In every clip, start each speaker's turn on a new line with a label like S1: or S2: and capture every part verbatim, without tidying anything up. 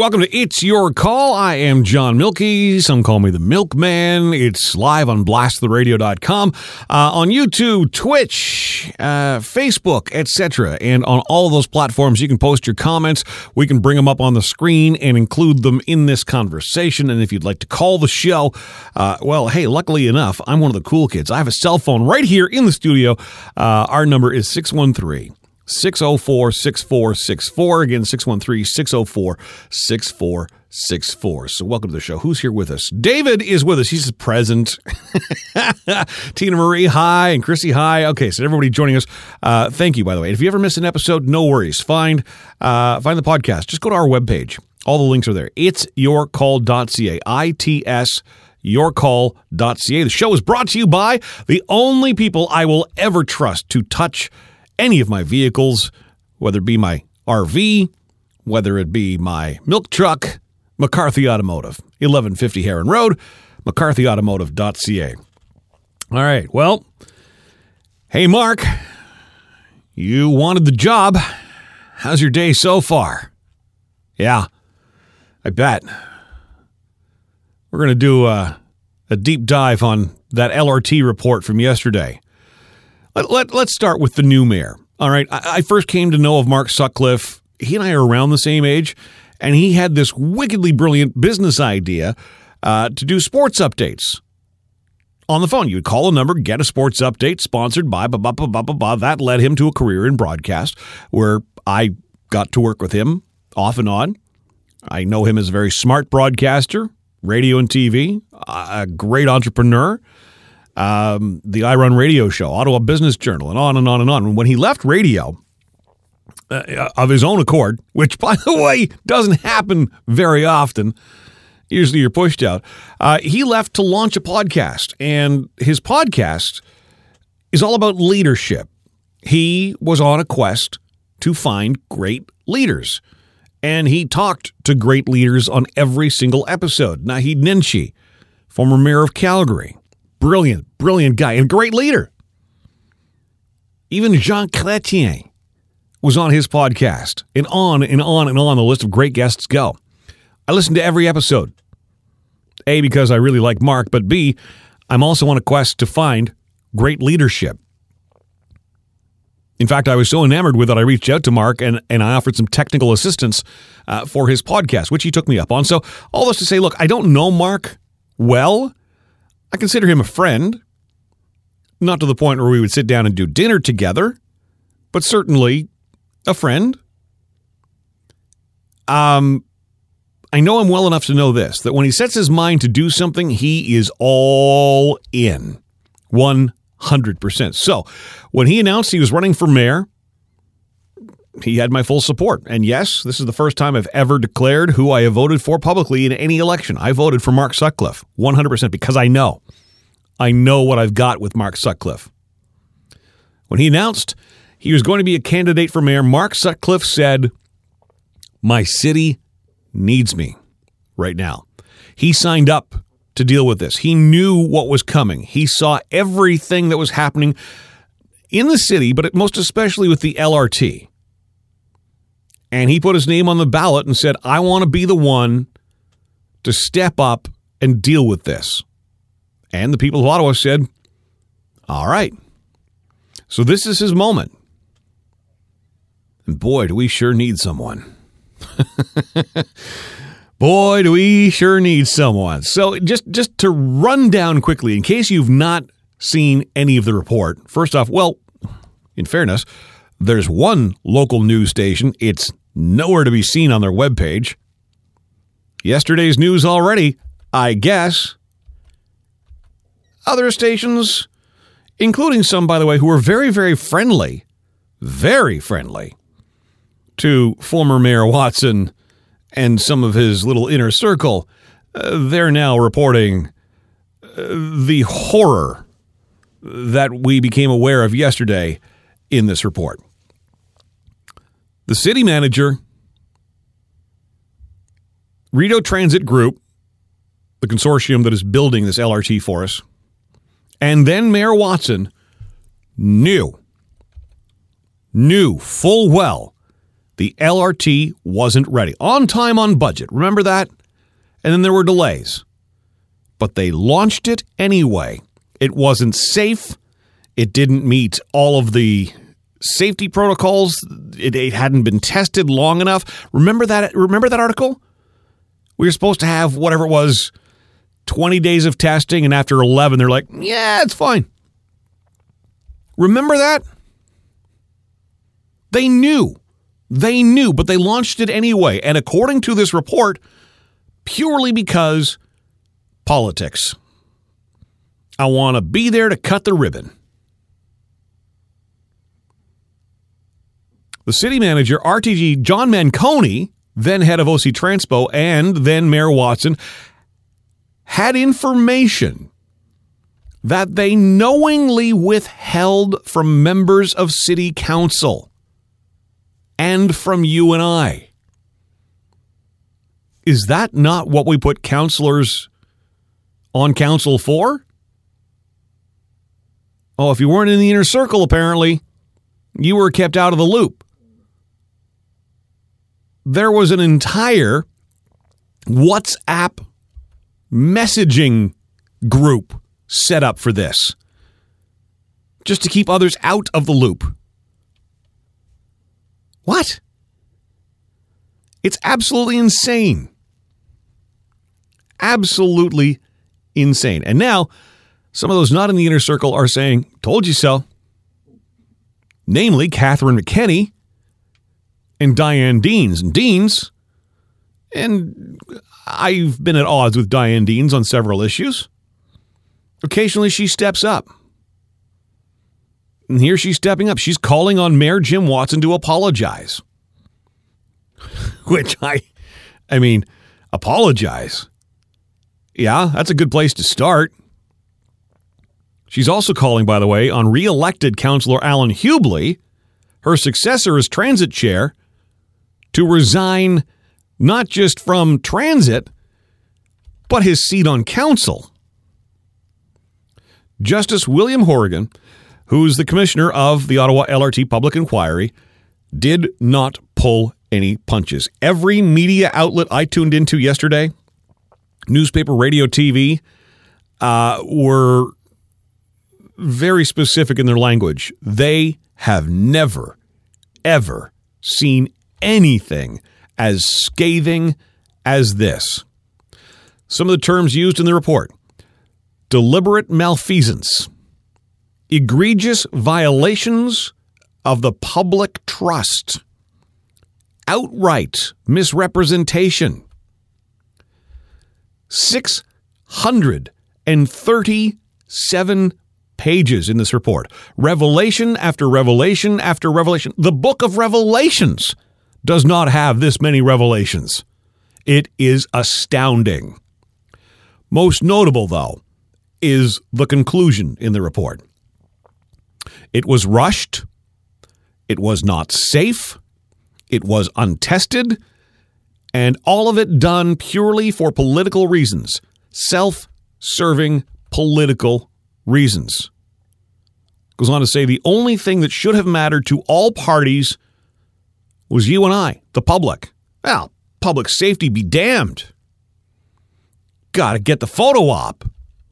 S1: welcome to It's Your Call. I am John Milkey. Some call me the Milkman. It's live on blast the radio dot com, uh, on YouTube, Twitch, uh, Facebook, et cetera. And on all of those platforms, you can post your comments. We can bring them up on the screen and include them in this conversation. And if you'd like to call the show, uh, well, hey, luckily enough, I'm one of the cool kids. I have a cell phone right here in the studio. Uh, our number is six one three, six oh four, six four six four. Again, six one three, six oh four, six four six four. So welcome to the show. Who's here with us? David is with us. He's present. Tina Marie, hi. And Chrissy, hi. Okay, so everybody joining us, uh, thank you, by the way. If you ever miss an episode, no worries. Find, uh, find the podcast. Just go to our webpage. All the links are there. It's your call dot c a. I T S your call dot c a. The show is brought to you by the only people I will ever trust to touch any of my vehicles, whether it be my R V, whether it be my milk truck, McCarthy Automotive, eleven fifty Heron Road, mccarthy automotive dot c a. All right, well, hey, Mark, you wanted the job. How's your day so far? Yeah, I bet. We're going to do a, a deep dive on that L R T report from yesterday. Let, let, let's start with the new mayor. All right, I, I first came to know of Mark Sutcliffe. He and I are around the same age, and he had this wickedly brilliant business idea uh, to do sports updates on the phone. You would call a number, get a sports update sponsored by blah, blah, blah, blah, blah, blah. That led him to a career in broadcast where I got to work with him off and on. I know him as a very smart broadcaster, radio and T V, a great entrepreneur. Um, the I Run Radio Show, Ottawa Business Journal, and on and on and on. When he left radio uh, of his own accord, which, by the way, doesn't happen very often, usually you're pushed out, uh, he left to launch a podcast. And his podcast is all about leadership. He was on a quest to find great leaders. And he talked to great leaders on every single episode. Naheed Nenshi, former mayor of Calgary. Brilliant, brilliant guy and great leader. Even Jean Chrétien was on his podcast, and on and on and on the list of great guests go. I listened to every episode. A, because I really like Mark, but B, I'm also on a quest to find great leadership. In fact, I was so enamored with it, I reached out to Mark and, and I offered some technical assistance uh, for his podcast, which he took me up on. So all this to say, look, I don't know Mark well. I consider him a friend, not to the point where we would sit down and do dinner together, but certainly a friend. Um, I know him well enough to know this, that when he sets his mind to do something, he is all in, one hundred percent. So when he announced he was running for mayor, he had my full support. And yes, this is the first time I've ever declared who I have voted for publicly in any election. I voted for Mark Sutcliffe, one hundred percent, because I know. I know what I've got with Mark Sutcliffe. When he announced he was going to be a candidate for mayor, Mark Sutcliffe said, "My city needs me right now." He signed up to deal with this. He knew what was coming. He saw everything that was happening in the city, but most especially with the L R T. And he put his name on the ballot and said, I want to be the one to step up and deal with this. And the people of Ottawa said, all right. So this is his moment. And boy, do we sure need someone. Boy, do we sure need someone. So just, just to run down quickly, in case you've not seen any of the report, first off, well, in fairness, there's one local news station. It's nowhere to be seen on their webpage. Yesterday's news already, I guess. Other stations, including some, by the way, who are very, very friendly, very friendly to former Mayor Watson and some of his little inner circle, uh, they're now reporting uh, the horror that we became aware of yesterday in this report. The city manager, Rideau Transit Group, the consortium that is building this L R T for us, and then Mayor Watson knew, knew full well The L R T wasn't ready. On time, on budget. Remember that? And then there were delays. But they launched it anyway. It wasn't safe. It didn't meet all of the safety protocols. It, it hadn't been tested long enough. Remember that? Remember that article? We were supposed to have whatever it was, twenty days of testing, and after eleven, they're like, yeah, it's fine. Remember that? They knew. They knew, but they launched it anyway. And according to this report, purely because politics. I want to be there to cut the ribbon. The city manager, R T G John Manconi, then head of O C Transpo, and then Mayor Watson, had information that they knowingly withheld from members of city council and from you and I. Is that not what we put councilors on council for? Oh, if you weren't in the inner circle, apparently, you were kept out of the loop. There was an entire WhatsApp messaging group set up for this, just to keep others out of the loop. What? It's absolutely insane. Absolutely insane. And now, some of those not in the inner circle are saying, told you so. Namely, Catherine McKenney and Diane Deans. And Deans, and I've been at odds with Diane Deans on several issues. Occasionally she steps up. And here she's stepping up. She's calling on Mayor Jim Watson to apologize. Which I, I mean, apologize. Yeah, that's a good place to start. She's also calling, by the way, on re-elected Councillor Alan Hubley, her successor as transit chair, to resign not just from transit, but his seat on council. Justice William Horrigan, who's the commissioner of the Ottawa L R T Public Inquiry, did not pull any punches. Every media outlet I tuned into yesterday, newspaper, radio, T V, uh, were very specific in their language. They have never, ever seen anything as scathing as this. Some of the terms used in the report: deliberate malfeasance, egregious violations of the public trust, outright misrepresentation. six hundred thirty-seven pages in this report. Revelation after revelation after revelation. The book of Revelations does not have this many revelations. It is astounding. Most notable, though, is the conclusion in the report. It was rushed. It was not safe. It was untested. And all of it done purely for political reasons. Self-serving political reasons. Goes on to say the only thing that should have mattered to all parties was you and I, the public. Well, public safety be damned. Gotta get the photo op.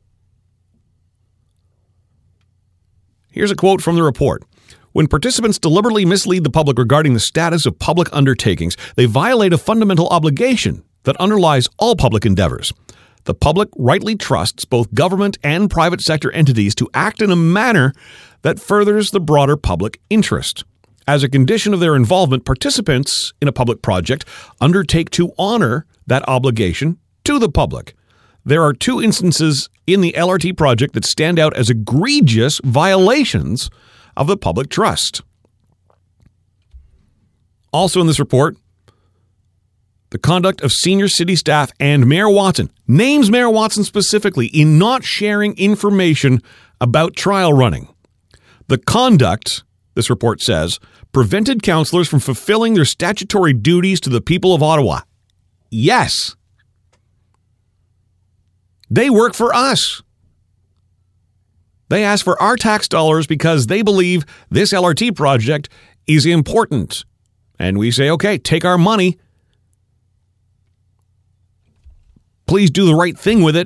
S1: Here's a quote from the report. When participants deliberately mislead the public regarding the status of public undertakings, they violate a fundamental obligation that underlies all public endeavors. The public rightly trusts both government and private sector entities to act in a manner that furthers the broader public interest. As a condition of their involvement, participants in a public project undertake to honor that obligation to the public. There are two instances in the L R T project that stand out as egregious violations of the public trust. Also in this report, the conduct of senior city staff and Mayor Watson, names Mayor Watson specifically, in not sharing information about trial running. The conduct, this report says, prevented councillors from fulfilling their statutory duties to the people of Ottawa. Yes. They work for us. They ask for our tax dollars because they believe this L R T project is important And we say, okay, take our money. Please do the right thing with it.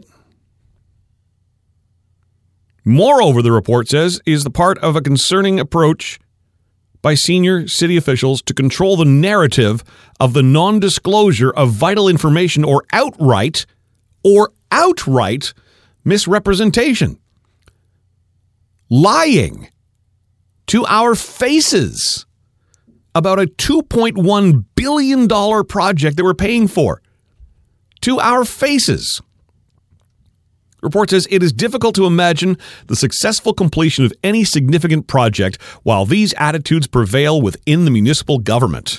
S1: Moreover, the report says, is the part of a concerning approach by senior city officials to control the narrative of the non-disclosure of vital information or outright, or outright misrepresentation. Lying to our faces about a two point one billion dollars project that we're paying for. To our faces. The report says it is difficult to imagine the successful completion of any significant project while these attitudes prevail within the municipal government.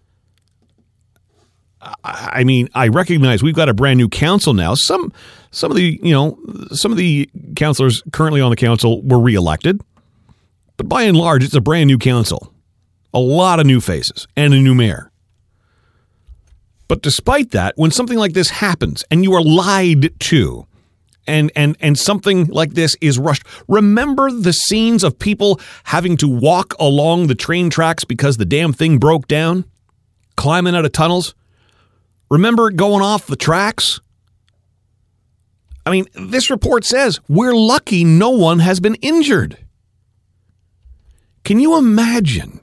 S1: I mean, I recognize we've got a brand new council now. Some some of the, you know, some of the councillors currently on the council were reelected. But by and large, it's a brand new council. A lot of new faces and a new mayor. But despite that, when something like this happens and you are lied to, and and and something like this is rushed, remember the scenes of people having to walk along the train tracks because the damn thing broke down? Climbing out of tunnels? Remember it going off the tracks? I mean, this report says we're lucky no one has been injured. Can you imagine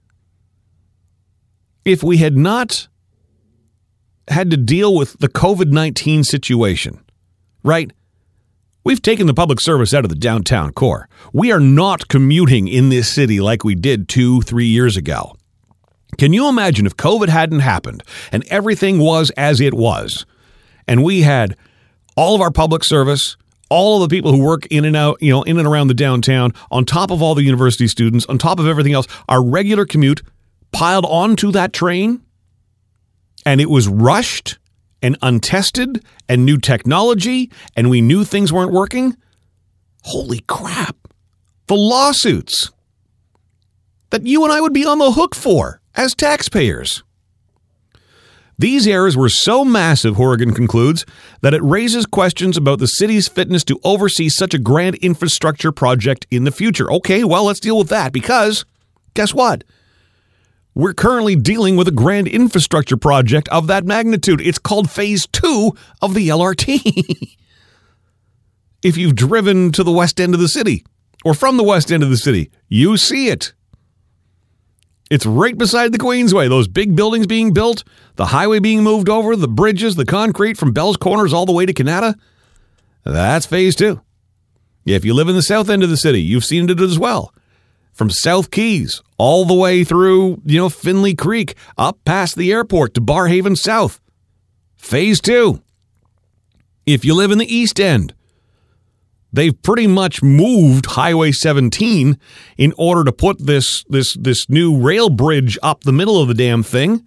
S1: if we had not had to deal with the covid nineteen situation, right? We've taken the public service out of the downtown core. We are not commuting in this city like we did two, three years ago. Can you imagine if COVID hadn't happened and everything was as it was, and we had all of our public service, all of the people who work in and out, you know, in and around the downtown, on top of all the university students, on top of everything else, our regular commute piled onto that train, and it was rushed and untested and new technology, and we knew things weren't working? Holy crap. The lawsuits that you and I would be on the hook for as taxpayers. These errors were so massive, Horrigan concludes, that it raises questions about the city's fitness to oversee such a grand infrastructure project in the future. Okay, well, let's deal with that, because guess what? We're currently dealing with a grand infrastructure project of that magnitude. It's called Phase two of the L R T. If you've driven to the west end of the city, or from the west end of the city, you see it. It's right beside the Queensway. Those big buildings being built, the highway being moved over, the bridges, the concrete from Bell's Corners all the way to Kanata. That's Phase two. If you live in the south end of the city, you've seen it as well. From South Keys all the way through, you know, Finley Creek, up past the airport to Barhaven South. Phase two. If you live in the east end, they've pretty much moved Highway seventeen in order to put this this this new rail bridge up the middle of the damn thing.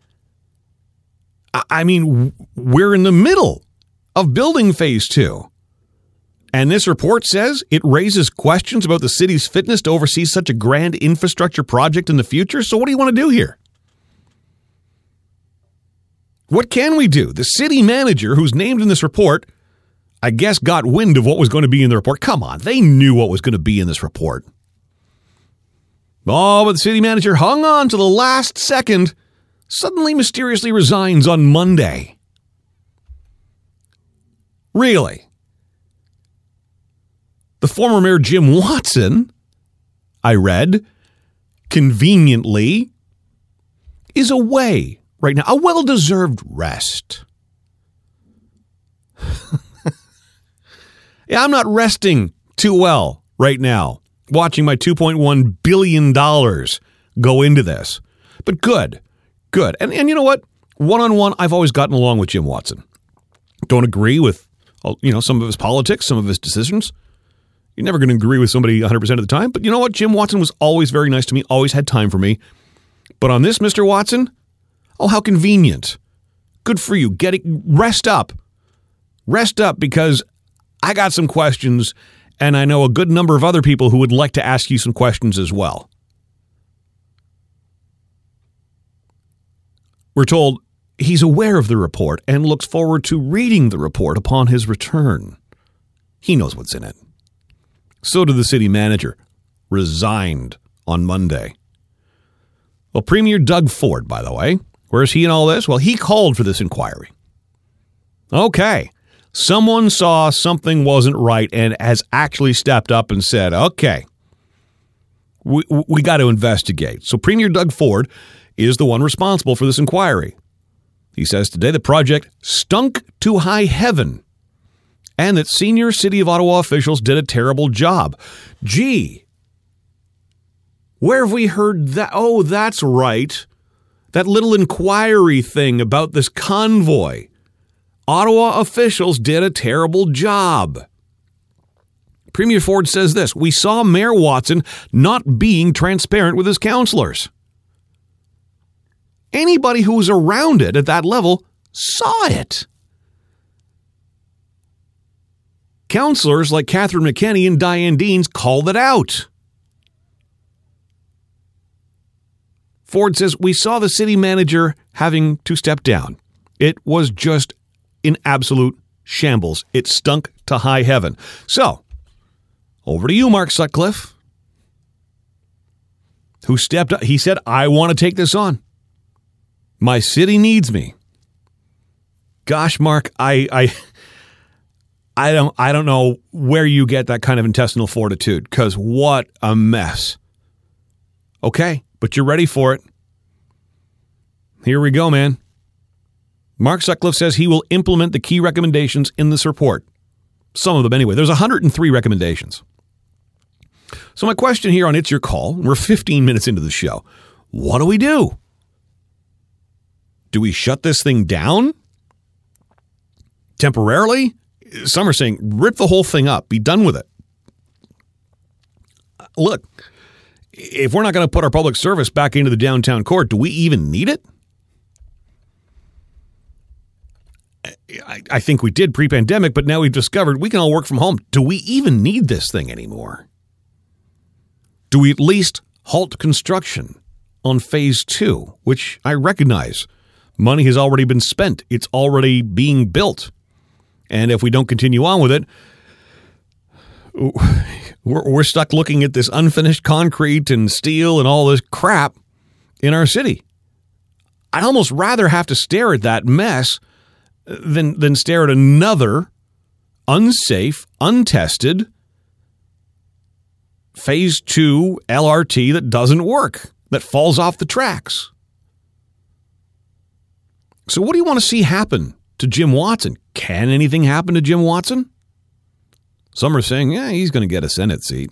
S1: I mean, we're in the middle of building Phase two. And this report says it raises questions about the city's fitness to oversee such a grand infrastructure project in the future. So what do you want to do here? What can we do? The city manager, who's named in this report, I guess got wind of what was going to be in the report. Come on, they knew what was going to be in this report. Oh, but the city manager hung on to the last second, suddenly mysteriously resigns on Monday. Really? The former mayor, Jim Watson, I read, conveniently, is away right now. A well-deserved rest. Yeah, I'm not resting too well right now, watching my two point one billion dollars go into this. But good, good. And, and you know what? One-on-one, I've always gotten along with Jim Watson. Don't agree with, you know, some of his politics, some of his decisions. You're never going to agree with somebody one hundred percent of the time. But you know what? Jim Watson was always very nice to me, always had time for me. But on this, Mister Watson, oh, how convenient. Good for you. Get it, rest up. Rest up, because I got some questions, and I know a good number of other people who would like to ask you some questions as well. We're told he's aware of the report and looks forward to reading the report upon his return. He knows what's in it. So did the city manager, resigned on Monday. Well, Premier Doug Ford, by the way, where's he in all this? Well, he called for this inquiry. Okay. Someone saw something wasn't right and has actually stepped up and said, okay, we, we got to investigate. So Premier Doug Ford is the one responsible for this inquiry. He says today the project stunk to high heaven and that senior City of Ottawa officials did a terrible job. Gee, where have we heard that? Oh, that's right. That little inquiry thing about this convoy. Ottawa officials did a terrible job. Premier Ford says this, we saw Mayor Watson not being transparent with his councillors. Anybody who was around it at that level saw it. Councillors like Catherine McKenney and Diane Deans called it out. Ford says, we saw the city manager having to step down. It was just in absolute shambles. It stunk to high heaven. So, over to you, Mark Sutcliffe, who stepped up. He said, I want to take this on. My city needs me. Gosh, Mark, I, I, I don't, I don't know where you get that kind of intestinal fortitude, because what a mess. Okay, but you're ready for it. Here we go, man. Mark Sutcliffe says he will implement the key recommendations in this report. Some of them anyway. There's one hundred three recommendations. So my question here on It's Your Call, we're fifteen minutes into the show. What do we do? Do we shut this thing down? Temporarily? Some are saying rip the whole thing up. Be done with it. Look, if we're not going to put our public service back into the downtown core, do we even need it? I, I think we did pre-pandemic, but now we've discovered we can all work from home. Do we even need this thing anymore? Do we at least halt construction on phase two, which I recognize money has already been spent. It's already being built. And if we don't continue on with it, we're, we're stuck looking at this unfinished concrete and steel and all this crap in our city. I'd almost rather have to stare at that mess than, than stare at another unsafe, untested phase two L R T that doesn't work, that falls off the tracks. So what do you want to see happen to Jim Watson? Can anything happen to Jim Watson? Some are saying, yeah, he's going to get a Senate seat.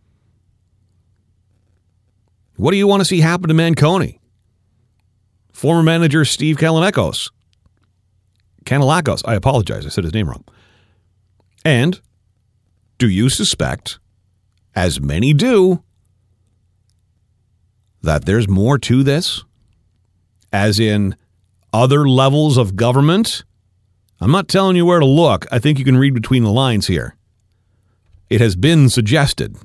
S1: What do you want to see happen to Manconi? Former manager Steve Kanellakos. Kanellakos, I apologize, I said his name wrong. And do you suspect, as many do, that there's more to this? As in other levels of government? I'm not telling you where to look. I think you can read between the lines here. It has been suggested.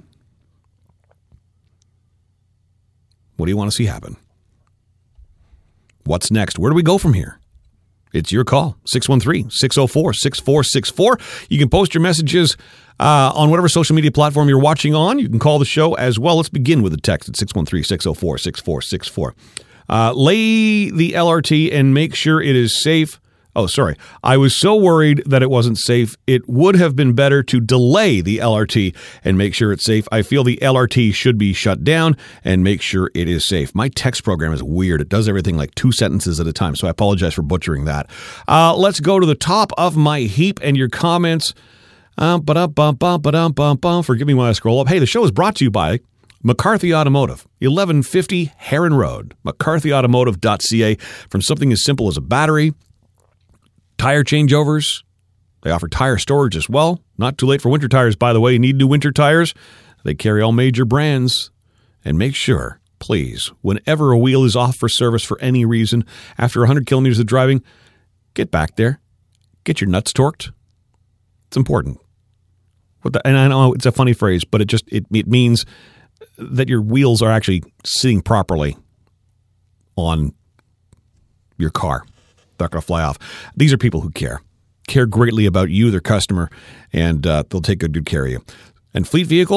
S1: What do you want to see happen? What's next? Where do we go from here? It's your call, six one three, six oh four, six four six four. You can post your messages uh, on whatever social media platform you're watching on. You can call the show as well. Let's begin with a text at six one three, six oh four, six four six four. Uh, lay the L R T and make sure it is safe. Oh, sorry. I was so worried that it wasn't safe. It would have been better to delay the L R T and make sure it's safe. I feel the L R T should be shut down and make sure it is safe. My text program is weird. It does everything like two sentences at a time, so I apologize for butchering that. Uh, let's go to the top of my heap and your comments. Uh, ba-da-bum-bum-ba-dum-bum-bum. Forgive me while I scroll up. Hey, the show is brought to you by McCarthy Automotive, eleven fifty Heron Road, mccarthy automotive dot c a. From something as simple as a battery, tire changeovers. They offer tire storage as well. Not too late for winter tires, by the way. You need new winter tires. They carry all major brands. And make sure, please, whenever a wheel is off for service for any reason, after one hundred kilometers of driving, get back there. Get your nuts torqued. It's important. And I know it's a funny phrase, but it just it, it means that your wheels are actually sitting properly on your car. They're not going to fly off. These are people who care, care greatly about you, their customer, and uh, they'll take good, good care of you. And fleet vehicles,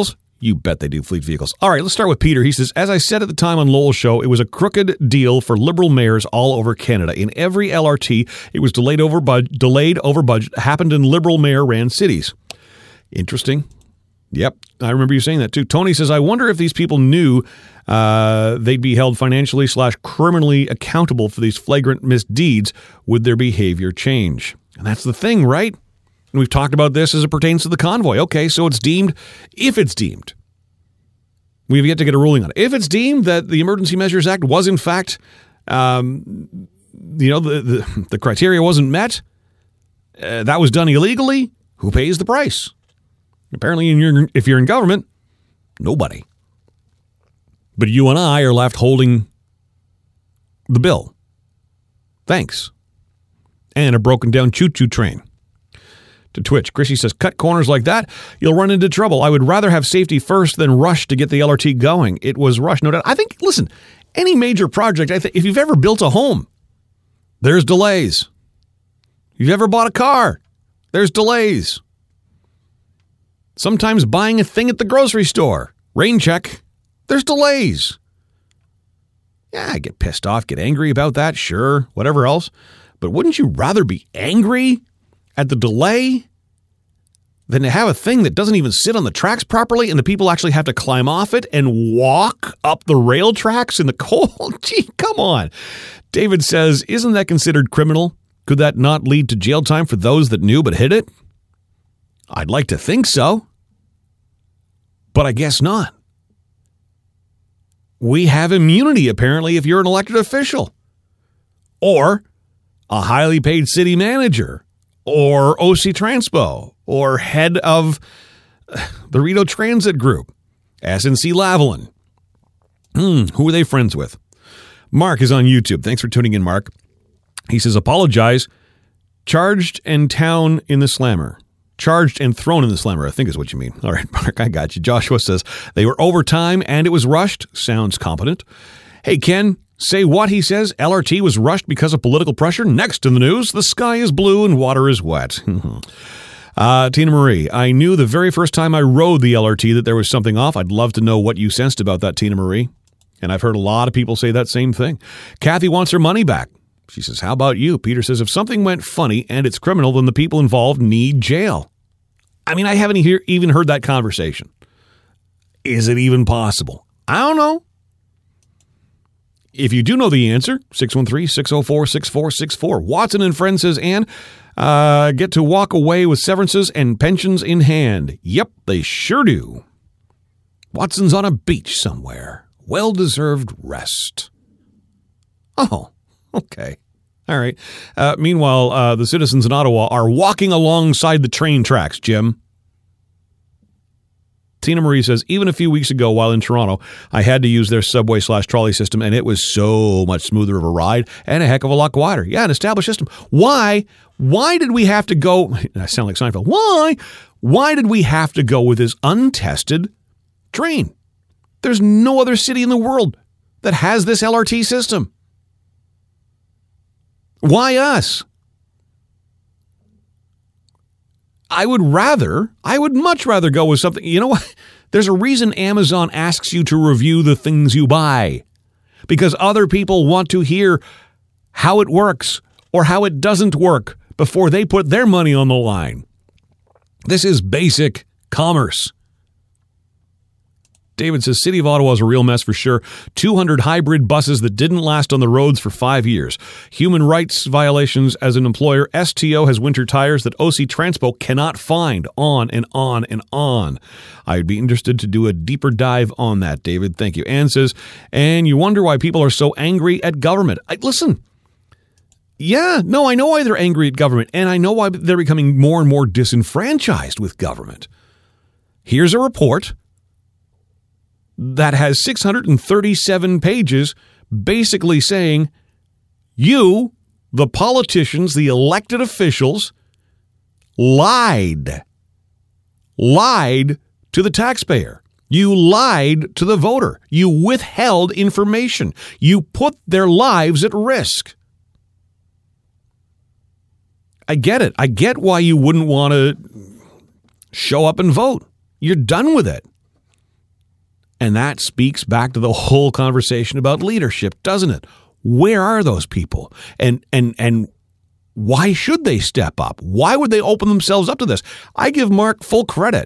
S1: You bet they do, fleet vehicles. All right, let's start with Peter. He says, as I said at the time on Lowell's show, it was a crooked deal for Liberal mayors all over Canada. In every L R T, it was delayed over, bud- delayed over budget, happened in Liberal mayor-ran cities. Interesting. Yep, I remember you saying that too. Tony says, I wonder if these people knew uh, they'd be held financially slash criminally accountable for these flagrant misdeeds. Would their behavior change? And that's the thing, right? And we've talked about this as it pertains to the convoy. Okay, so it's deemed, if it's deemed, we've yet to get a ruling on it. If it's deemed that the Emergency Measures Act was in fact, um, you know, the, the, the criteria wasn't met, uh, that was done illegally, who pays the price? Apparently, in your, if you're in government, nobody. But you and I are left holding the bill. Thanks. And a broken down choo-choo train. To Twitch, Chrissy says, cut corners like that, you'll run into trouble. I would rather have safety first than rush to get the L R T going. It was rushed, no doubt. I think, listen, any major project, I think, if you've ever built a home, there's delays. If you've ever bought a car, there's delays. Sometimes buying a thing at the grocery store, rain check, there's delays. Yeah, I get pissed off, get angry about that, sure, whatever else. But wouldn't you rather be angry at the delay than to have a thing that doesn't even sit on the tracks properly and the people actually have to climb off it and walk up the rail tracks in the cold? Gee, come on. David says, isn't that considered criminal? Could that not lead to jail time for those that knew but hid it? I'd like to think so, but I guess not. We have immunity, apparently, if you're an elected official or a highly paid city manager or O C Transpo or head of the Rideau Transit Group, S N C Lavalin. Hmm, who are they friends with? Mark is on YouTube. Thanks for tuning in, Mark. He says, apologize. Charged and town in the slammer. Charged and thrown in the slammer, I think is what you mean. All right, Mark, I got you. Joshua says, they were overtime and it was rushed. Sounds competent. Hey, Ken, say what he says. L R T was rushed because of political pressure. Next in the news, the sky is blue and water is wet. uh, Tina Marie, I knew the very first time I rode the L R T that there was something off. I'd love to know what you sensed about that, Tina Marie. And I've heard a lot of people say that same thing. Kathy wants her money back. She says, how about you? Peter says, if something went funny and it's criminal, then the people involved need jail. I mean, I haven't hear, even heard that conversation. Is it even possible? I don't know. If you do know the answer, six one three, six oh four, six four six four. Watson and Friends says, Ann, uh, get to walk away with severances and pensions in hand. Yep, they sure do. Watson's on a beach somewhere. Well-deserved rest. Oh, okay. All right. Uh, meanwhile, uh, the citizens in Ottawa are walking alongside the train tracks, Jim. Tina Marie says, even a few weeks ago while in Toronto, I had to use their subway slash trolley system, and it was so much smoother of a ride and a heck of a lot quieter. Yeah, an established system. Why? Why did we have to go? I sound like Seinfeld. Why? Why did we have to go with this untested train? There's no other city in the world that has this L R T system. Why us? I would rather, I would much rather go with something. You know what? There's a reason Amazon asks you to review the things you buy, because other people want to hear how it works or how it doesn't work before they put their money on the line. This is basic commerce. David says, City of Ottawa is a real mess for sure. two hundred hybrid buses that didn't last on the roads for five years. Human rights violations as an employer. S T O has winter tires that O C Transpo cannot find. On and on and on. I'd be interested to do a deeper dive on that, David. Thank you. Ann says, and you wonder why people are so angry at government. I, listen, yeah, no, I know why they're angry at government, and I know why they're becoming more and more disenfranchised with government. Here's a report that has six hundred thirty-seven pages basically saying you, the politicians, the elected officials, lied. Lied to the taxpayer. You lied to the voter. You withheld information. You put their lives at risk. I get it. I get why you wouldn't want to show up and vote. You're done with it. And that speaks back to the whole conversation about leadership, doesn't it? Where are those people? And and and why should they step up? Why would they open themselves up to this? I give Mark full credit.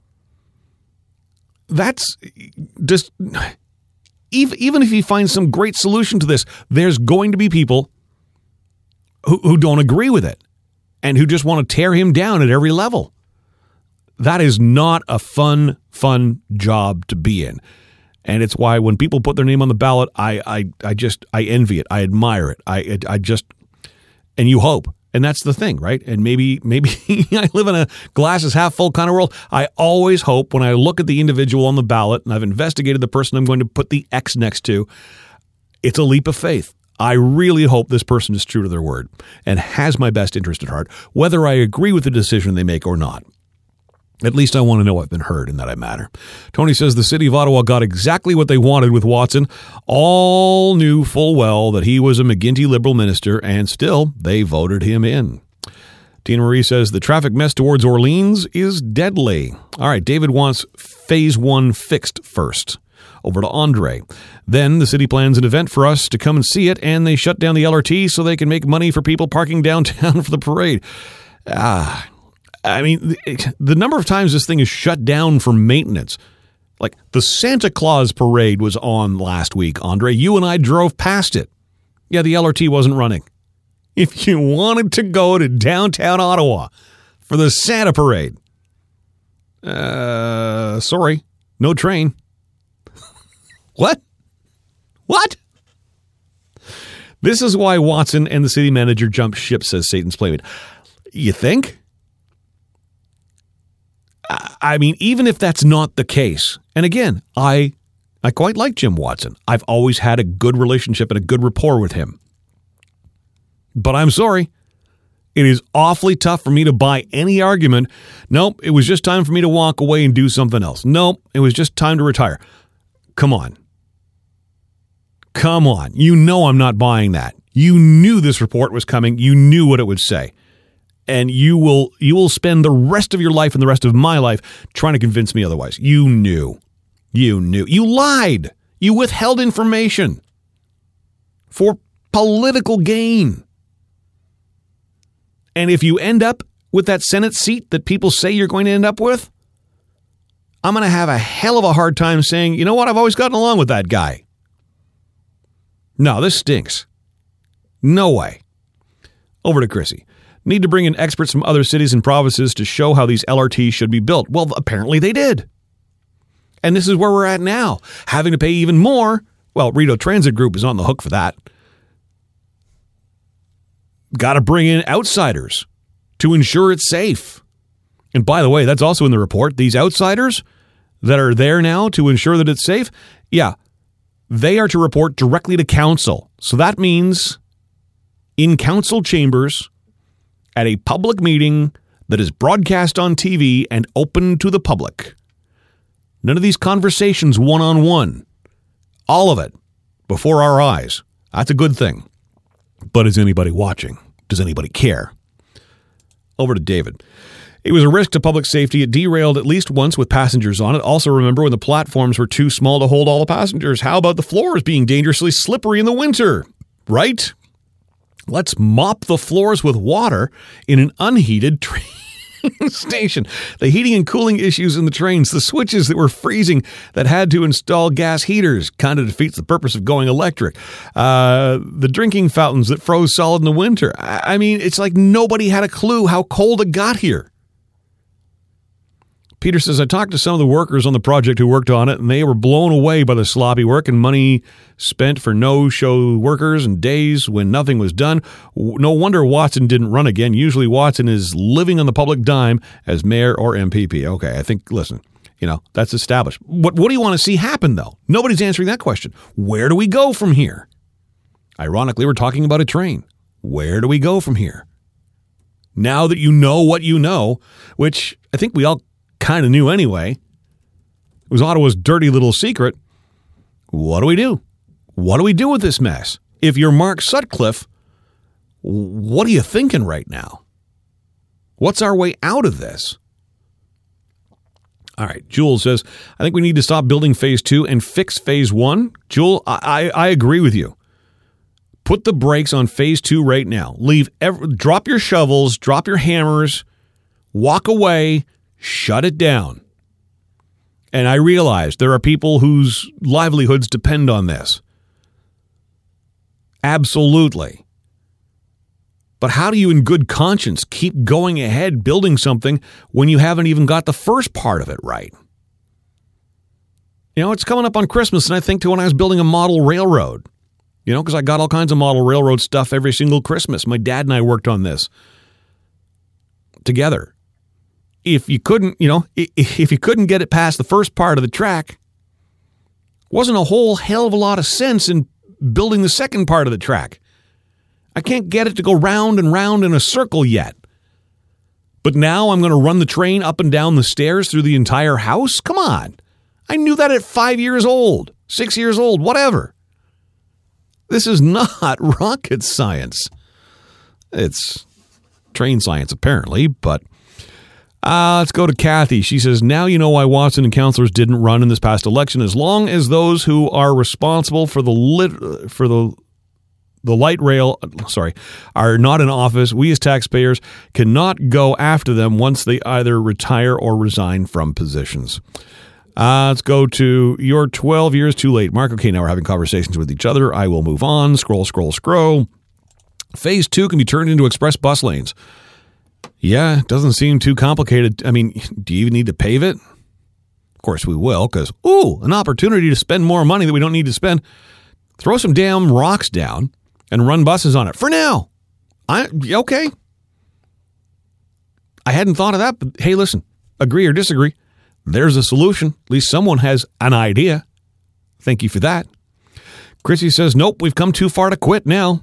S1: That's just, even, even if he finds some great solution to this, there's going to be people who, who don't agree with it and who just want to tear him down at every level. That is not a fun, fun job to be in. And it's why when people put their name on the ballot, I, I, I just, I envy it. I admire it. I, I just, and you hope. And that's the thing, right? And maybe, maybe I live in a glass is half full kind of world. I always hope when I look at the individual on the ballot and I've investigated the person I'm going to put the X next to, it's a leap of faith. I really hope this person is true to their word and has my best interest at heart, whether I agree with the decision they make or not. At least I want to know I've been heard and that I matter. Tony says the city of Ottawa got exactly what they wanted with Watson. All knew full well that he was a McGuinty Liberal minister, and still they voted him in. Tina Marie says the traffic mess towards Orleans is deadly. All right, David wants phase one fixed first. Over to Andre. Then the city plans an event for us to come and see it, and they shut down the L R T so they can make money for people parking downtown for the parade. Ah... I mean, the number of times this thing is shut down for maintenance. Like the Santa Claus parade was on last week, Andre. You and I drove past it. Yeah, the L R T wasn't running. If you wanted to go to downtown Ottawa for the Santa parade, uh, sorry, no train. What? What? This is why Watson and the city manager jumped ship, says Satan's Playmate. You think? I mean, even if that's not the case, and again, I I quite like Jim Watson. I've always had a good relationship and a good rapport with him. But I'm sorry, it is awfully tough for me to buy any argument. Nope, it was just time for me to walk away and do something else. Nope, it was just time to retire. Come on. Come on. You know I'm not buying that. You knew this report was coming. You knew what it would say. And you will you will spend the rest of your life and the rest of my life trying to convince me otherwise. You knew. You knew. You lied. You withheld information for political gain. And if you end up with that Senate seat that people say you're going to end up with, I'm going to have a hell of a hard time saying, you know what, I've always gotten along with that guy. No, this stinks. No way. Over to Chrissy. Need to bring in experts from other cities and provinces to show how these L R Ts should be built. Well, apparently they did. And this is where we're at now, having to pay even more. Well, Rideau Transit Group is on the hook for that. Got to bring in outsiders to ensure it's safe. And by the way, that's also in the report. These outsiders that are there now to ensure that it's safe, yeah, they are to report directly to council. So that means in council chambers, at a public meeting that is broadcast on T V and open to the public. None of these conversations one-on-one. All of it before our eyes. That's a good thing. But is anybody watching? Does anybody care? Over to David. It was a risk to public safety. It derailed at least once with passengers on it. Also remember when the platforms were too small to hold all the passengers. How about the floors being dangerously slippery in the winter? Right? Let's mop the floors with water in an unheated train station. The heating and cooling issues in the trains, the switches that were freezing that had to install gas heaters, kind of defeats the purpose of going electric. Uh, the drinking fountains that froze solid in the winter. I mean, it's like nobody had a clue how cold it got here. Peter says, I talked to some of the workers on the project who worked on it, and they were blown away by the sloppy work and money spent for no-show workers and days when nothing was done. No wonder Watson didn't run again. Usually Watson is living on the public dime as mayor or M P P. Okay, I think, listen, you know, that's established. What, what do you want to see happen, though? Nobody's answering that question. Where do we go from here? Ironically, we're talking about a train. Where do we go from here? Now that you know what you know, which I think we all kind of knew anyway. It was Ottawa's dirty little secret. What do we do? What do we do with this mess? If you're Mark Sutcliffe, what are you thinking right now? What's our way out of this? All right. Jewel says, I think we need to stop building phase two and fix phase one. Jewel, I, I, I agree with you. Put the brakes on phase two right now. Leave. Every, drop your shovels, drop your hammers, walk away, shut it down. And I realize there are people whose livelihoods depend on this. Absolutely. But how do you in good conscience keep going ahead building something when you haven't even got the first part of it right? You know, it's coming up on Christmas, and I think to when I was building a model railroad, you know, because I got all kinds of model railroad stuff every single Christmas. My dad and I worked on this together. If you couldn't, you know, if you couldn't get it past the first part of the track, wasn't a whole hell of a lot of sense in building the second part of the track. I can't get it to go round and round in a circle yet. But now I'm going to run the train up and down the stairs through the entire house? Come on. I knew that at five years old, six years old, whatever. This is not rocket science. It's train science, apparently, but uh, let's go to Kathy. She says, now you know why Watson and councillors didn't run in this past election. As long as those who are responsible for the lit- for the the light rail, sorry, are not in office, we as taxpayers cannot go after them once they either retire or resign from positions. Uh, let's go to you're twelve years too late. Mark, okay, now we're having conversations with each other. I will move on. Scroll, scroll, scroll. Phase two can be turned into express bus lanes. Yeah, it doesn't seem too complicated. I mean, do you even need to pave it? Of course we will, because, ooh, an opportunity to spend more money that we don't need to spend. Throw some damn rocks down and run buses on it. For now. I okay. I hadn't thought of that, but hey, listen, agree or disagree, there's a solution. At least someone has an idea. Thank you for that. Chrissy says, nope, we've come too far to quit now.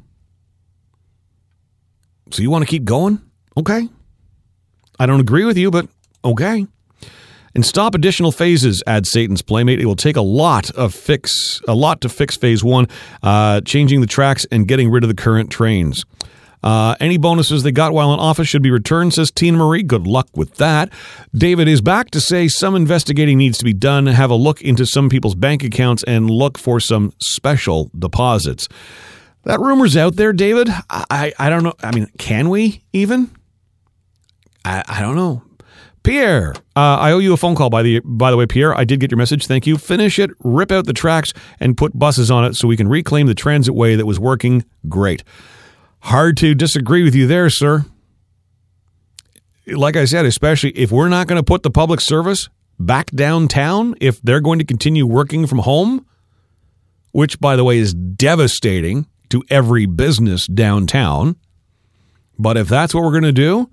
S1: So you want to keep going? Okay. I don't agree with you, but okay. And stop additional phases, adds Satan's Playmate. It will take a lot of fix, a lot to fix phase one, uh, changing the tracks and getting rid of the current trains. Uh, any bonuses they got while in office should be returned, says Tina Marie. Good luck with that. David is back to say some investigating needs to be done. Have a look into some people's bank accounts and look for some special deposits. That rumor's out there, David. I, I, I don't know. I mean, can we even? I, I don't know. Pierre, uh, I owe you a phone call, by the by the way, Pierre. I did get your message. Thank you. Finish it, rip out the tracks, and put buses on it so we can reclaim the transit way that was working great. Hard to disagree with you there, sir. Like I said, especially if we're not going to put the public service back downtown, if they're going to continue working from home, which, by the way, is devastating to every business downtown. But if that's what we're going to do,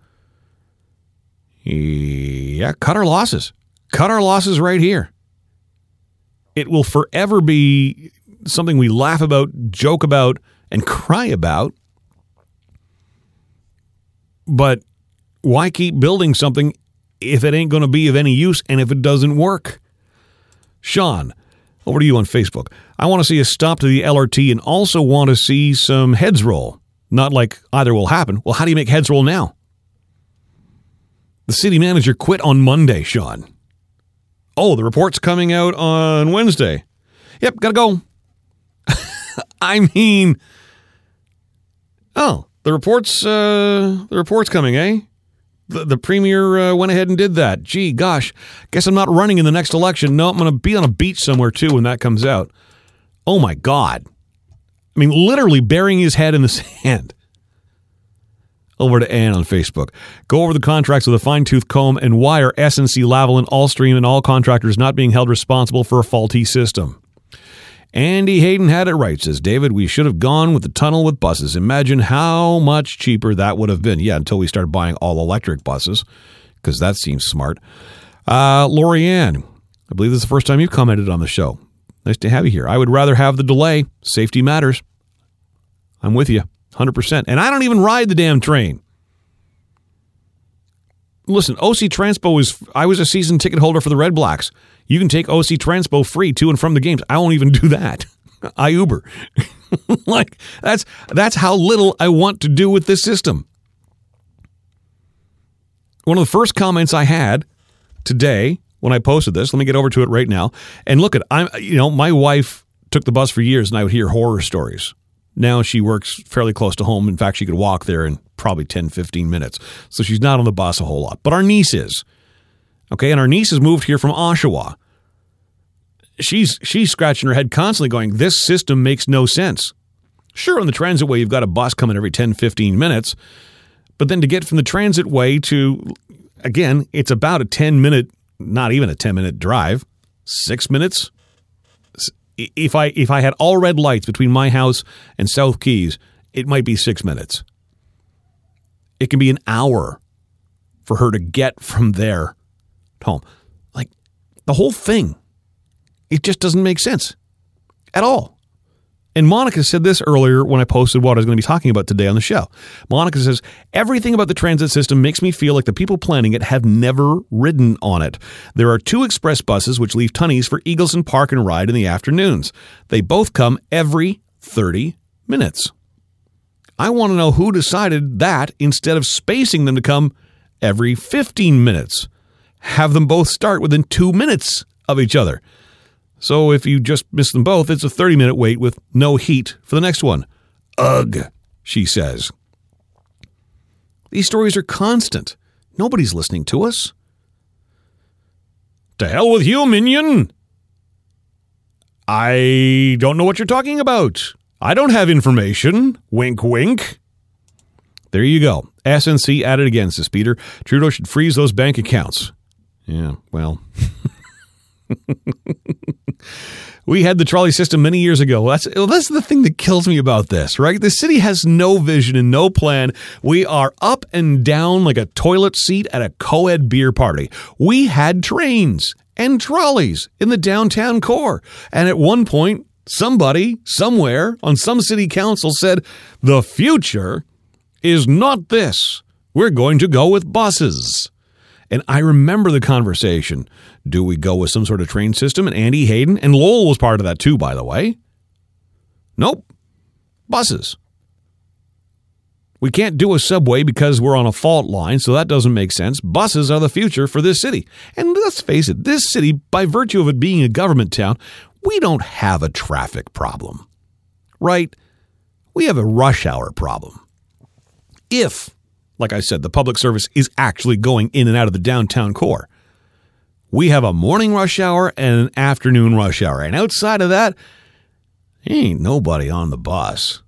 S1: yeah, cut our losses. Cut our losses right here. It will forever be something we laugh about, joke about, and cry about. But why keep building something if it ain't going to be of any use and if it doesn't work? Sean, over to you on Facebook. I want to see a stop to the L R T and also want to see some heads roll. Not like either will happen. Well, how do you make heads roll now? The city manager quit on Monday, Sean. Oh, the report's coming out on Wednesday. Yep, gotta go. I mean, oh, the report's uh, the report's coming, eh? The, the premier uh, went ahead and did that. Gee, gosh, guess I'm not running in the next election. No, I'm going to be on a beach somewhere, too, when that comes out. Oh, my God. I mean, literally burying his head in the sand. Over to Ann on Facebook. Go over the contracts with a fine-tooth comb and why are S N C, Lavalin, Allstream, and all contractors not being held responsible for a faulty system. Andy Hayden had it right, says David. We should have gone with the tunnel with buses. Imagine how much cheaper that would have been. Yeah, until we started buying all-electric buses, because that seems smart. Uh, Lorianne, I believe this is the first time you've commented on the show. Nice to have you here. I would rather have the delay. Safety matters. I'm with you, one hundred percent. And I don't even ride the damn train. Listen, O C Transpo is, I was a season ticket holder for the Red Blacks. You can take O C Transpo free to and from the games. I won't even do that. I Uber. Like, that's that's how little I want to do with this system. One of the first comments I had today when I posted this. Let me get over to it right now. And look at, I'm, you know, my wife took the bus for years and I would hear horror stories. Now she works fairly close to home. In fact, she could walk there in probably ten, fifteen minutes. So she's not on the bus a whole lot. But our niece is. Okay, and our niece has moved here from Oshawa. She's she's scratching her head constantly going, this system makes no sense. Sure, on the transitway, you've got a bus coming every ten, fifteen minutes. But then to get from the transitway to, again, it's about a ten-minute, not even a ten-minute drive, six minutes. If I if I had all red lights between my house and South Keys, it might be six minutes. It can be an hour for her to get from there to home. Like, the whole thing, it just doesn't make sense at all. And Monica said this earlier when I posted what I was going to be talking about today on the show. Monica says, everything about the transit system makes me feel like the people planning it have never ridden on it. There are two express buses which leave Tunnies for Eagleson Park and Ride in the afternoons. They both come every thirty minutes. I want to know who decided that instead of spacing them to come every fifteen minutes. Have them both start within two minutes of each other. So if you just miss them both, it's a thirty-minute wait with no heat for the next one. Ugh, she says. These stories are constant. Nobody's listening to us. To hell with you, minion. I don't know what you're talking about. I don't have information. Wink, wink. There you go. S N C at it again, says Peter. Trudeau should freeze those bank accounts. Yeah, well... We had the trolley system many years ago. That's, well, that's the thing that kills me about this, right? The city has no vision and no plan. We are up and down like a toilet seat at a co-ed beer party. We had trains and trolleys in the downtown core. And at one point, somebody, somewhere, on some city council said, the future is not this. We're going to go with buses. And I remember the conversation. Do we go with some sort of train system? And Andy Hayden, and Lowell was part of that too, by the way. Nope. Buses. We can't do a subway because we're on a fault line, so that doesn't make sense. Buses are the future for this city. And let's face it, this city, by virtue of it being a government town, we don't have a traffic problem. Right? We have a rush hour problem. If... Like I said, the public service is actually going in and out of the downtown core. We have a morning rush hour and an afternoon rush hour. And outside of that, ain't nobody on the bus.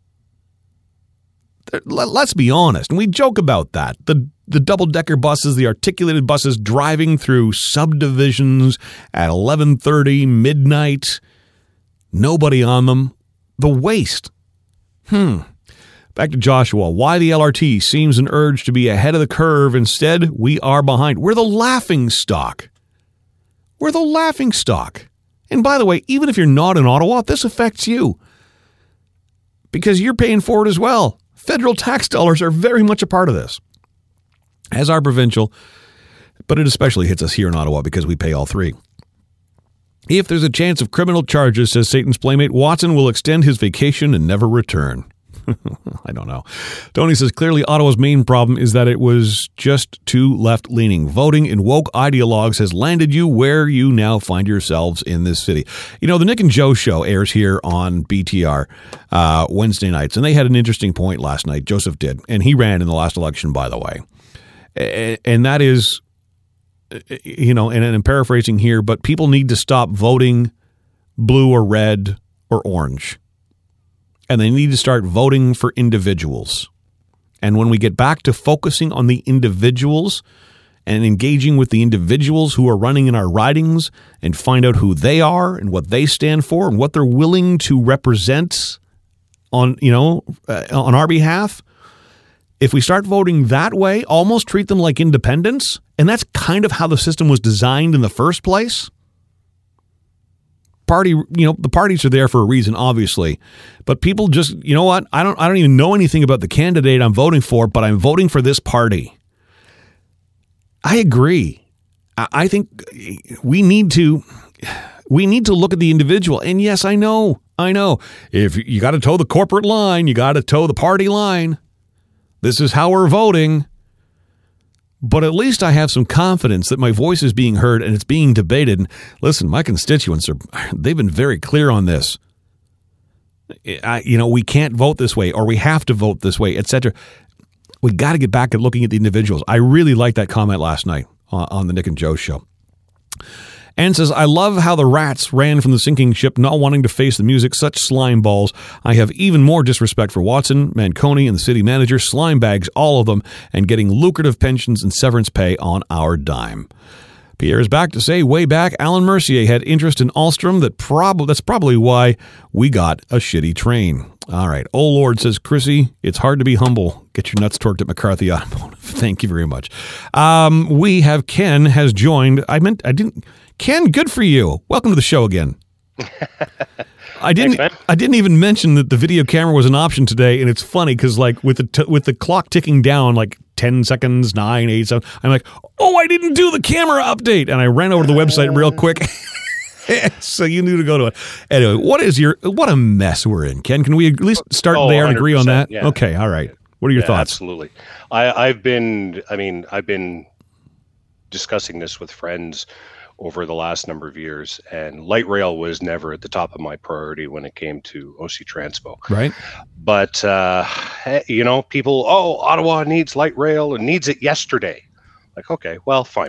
S1: Let's be honest. And we joke about that. The the double-decker buses, the articulated buses driving through subdivisions at eleven thirty, midnight. Nobody on them. The waste. Hmm. Back to Joshua. Why the L R T seems an urge to be ahead of the curve. Instead, we are behind. We're the laughing stock. We're the laughing stock. And by the way, even if you're not in Ottawa, this affects you. Because you're paying for it as well. Federal tax dollars are very much a part of this. As are provincial, but it especially hits us here in Ottawa because we pay all three. If there's a chance of criminal charges, says Satan's playmate, Watson will extend his vacation and never return. I don't know. Tony says, clearly Ottawa's main problem is that it was just too left-leaning. Voting in woke ideologues has landed you where you now find yourselves in this city. You know, the Nick and Joe show airs here on B T R uh, Wednesday nights, and they had an interesting point last night. Joseph did, and he ran in the last election, by the way. And that is, you know, and I'm paraphrasing here, but people need to stop voting blue or red or orange. And they need to start voting for individuals. And when we get back to focusing on the individuals and engaging with the individuals who are running in our ridings and find out who they are and what they stand for and what they're willing to represent on, you know, uh, on our behalf, if we start voting that way, almost treat them like independents, and that's kind of how the system was designed in the first place. Party, you know, the parties are there for a reason, obviously, but people just, you know what? I don't, I don't even know anything about the candidate I'm voting for, but I'm voting for this party. I agree. I think we need to, we need to look at the individual. And yes, I know, I know. If you got to toe the corporate line, you got to toe the party line. This is how we're voting. but at least I have some confidence that my voice is being heard and it's being debated. And listen, my constituents are, they've been very clear on this. I, you know, we can't vote this way, or we have to vote this way, et cetera. We got to get back at looking at the individuals. I really liked that comment last night on, on the Nick and Joe show. Ann says, I love how the rats ran from the sinking ship, not wanting to face the music. Such slime balls. I have even more disrespect for Watson, Manconi, and the city manager. Slime bags, all of them, and getting lucrative pensions and severance pay on our dime. Pierre is back to say, way back, Alan Mercier had interest in Alstrom. That prob- that's probably why we got a shitty train. All right. Oh, Lord, says Chrissy, it's hard to be humble. Get your nuts torqued at McCarthy Automotive. Thank you very much. Um, we have Ken has joined. I meant, I didn't... Ken, good for you. Welcome to the show again. I didn't.
S2: Thanks,
S1: I didn't even mention that the video camera was an option today, and it's funny because, like, with the t- with the clock ticking down, like ten seconds, nine, eight, seven, I'm like, oh, I didn't do the camera update, and I ran over to the website real quick. So you knew to go to it. Anyway, what is your what a mess we're in, Ken? Can we at least start
S2: oh,
S1: there and agree on that?
S2: Yeah.
S1: Okay, all right. What are your
S2: yeah,
S1: thoughts?
S2: Absolutely. I, I've been. I mean, I've been discussing this with friends over the last number of years, and light rail was never at the top of my priority when it came to O C Transpo.
S1: Right.
S2: But, uh, you know, people, oh, Ottawa needs light rail and needs it yesterday. Like, okay, well, fine.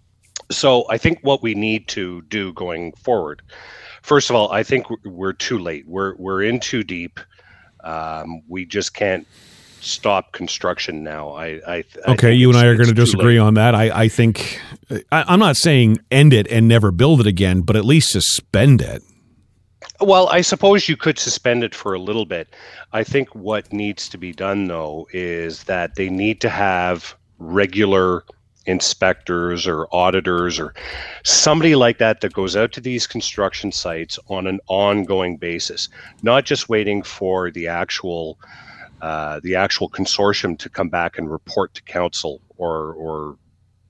S2: So I think what we need to do going forward, first of all, I think we're too late. We're, we're in too deep. Um, we just can't stop construction now. I, I
S1: okay,
S2: I
S1: you and I are going to disagree on that. I, I think I, I'm not saying end it and never build it again, but at least suspend it.
S2: Well, I suppose you could suspend it for a little bit. I think what needs to be done, though, is that they need to have regular inspectors or auditors or somebody like that that goes out to these construction sites on an ongoing basis, not just waiting for the actual Uh, the actual consortium to come back and report to council or or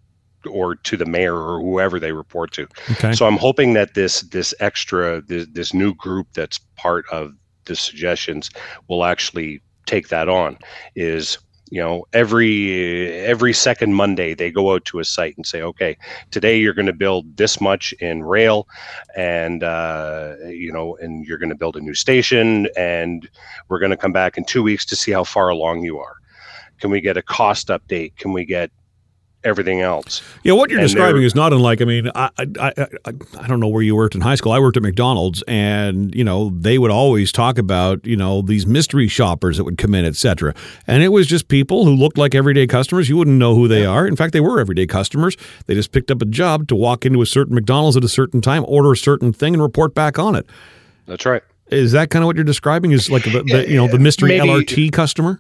S2: or to the mayor or whoever they report to.
S1: Okay.
S2: So I'm hoping that this this extra this, this new group that's part of the suggestions will actually take that on. Is you know every every second Monday they go out to a site and say, okay, today you're going to build this much in rail, and uh, you know, and you're going to build a new station, and we're going to come back in two weeks to see how far along you are. Can we get a cost update? Can we get everything else?
S1: Yeah, what you're
S2: and
S1: describing is not unlike, I mean, I, I I I don't know where you worked in high school. I worked at McDonald's, and, you know, they would always talk about, you know, these mystery shoppers that would come in, et cetera. And it was just people who looked like everyday customers. You wouldn't know who they are. In fact, they were everyday customers. They just picked up a job to walk into a certain McDonald's at a certain time, order a certain thing, and report back on it.
S2: That's right.
S1: Is that kind of what you're describing? Is like the, the you know the mystery
S2: Maybe,
S1: L R T customer?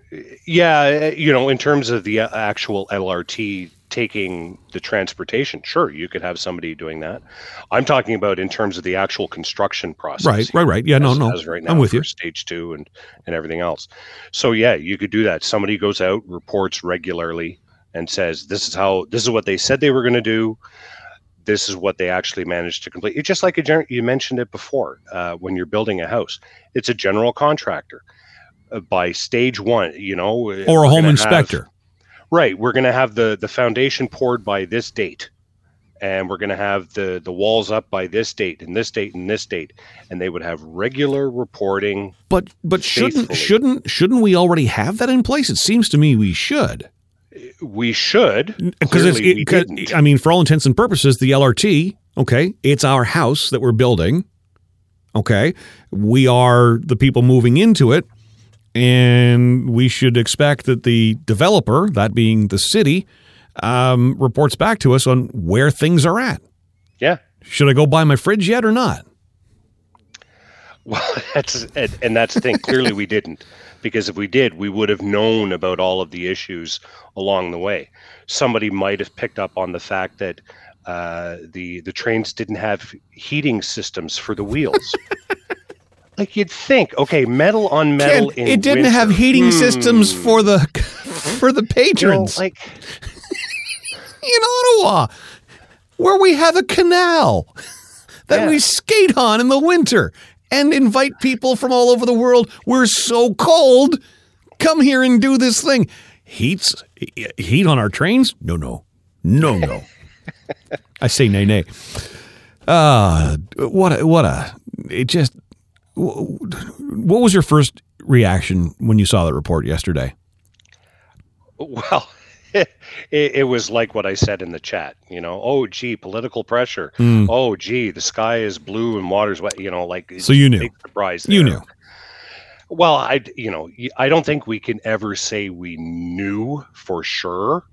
S2: Yeah, you know, in terms of the actual L R T taking the transportation, sure, you could have somebody doing that. I'm talking about in terms of the actual construction process.
S1: Right, right, right. Yeah,
S2: as,
S1: no, no.
S2: As right now
S1: I'm with
S2: for
S1: you.
S2: Stage two and, and everything else. So yeah, you could do that. Somebody goes out, reports regularly, and says, "This is how. This is what they said they were going to do. This is what they actually managed to complete." It's just like a gen- you mentioned it before. Uh, when you're building a house, it's a general contractor. Uh, by stage one, you know,
S1: or a home inspector.
S2: Have, right. We're going to have the, the foundation poured by this date, and we're going to have the, the walls up by this date and this date and this date. And they would have regular reporting.
S1: But but shouldn't
S2: faithfully.
S1: shouldn't shouldn't we already have that in place? It seems to me we should.
S2: We should.
S1: Because it's,
S2: Clearly
S1: it,
S2: we didn't.
S1: I mean, for all intents and purposes, the L R T, okay, it's our house that we're building. Okay. We are the people moving into it. And we should expect that the developer, that being the city, um, reports back to us on where things are at.
S2: Yeah.
S1: Should I go buy my fridge yet or not?
S2: Well, that's and, and that's the thing. Clearly, we didn't, because if we did, we would have known about all of the issues along the way. Somebody might have picked up on the fact that uh, the the trains didn't have heating systems for the wheels. Like you'd think, okay, metal on metal
S1: Ken,
S2: in
S1: it didn't
S2: winter.
S1: have heating
S2: Hmm.
S1: systems for the for the
S2: You know,
S1: patrons
S2: like
S1: in Ottawa, where we have a canal that
S2: Yeah.
S1: we skate on in the winter and invite people from all over the world. We're so cold. Come here and do this thing. Heats heat on our trains? No, no, no, no. I say nay, nay. Uh, what a, what a, it just, what was your first reaction when you saw that report yesterday?
S2: Well, it, it was like what I said in the chat, you know, oh, gee, political pressure. Mm. Oh, gee, the sky is blue and water's wet, you know, like.
S1: So you knew.
S2: Big surprise there.
S1: You knew.
S2: Well, I, you know, I don't think we can ever say we knew for sure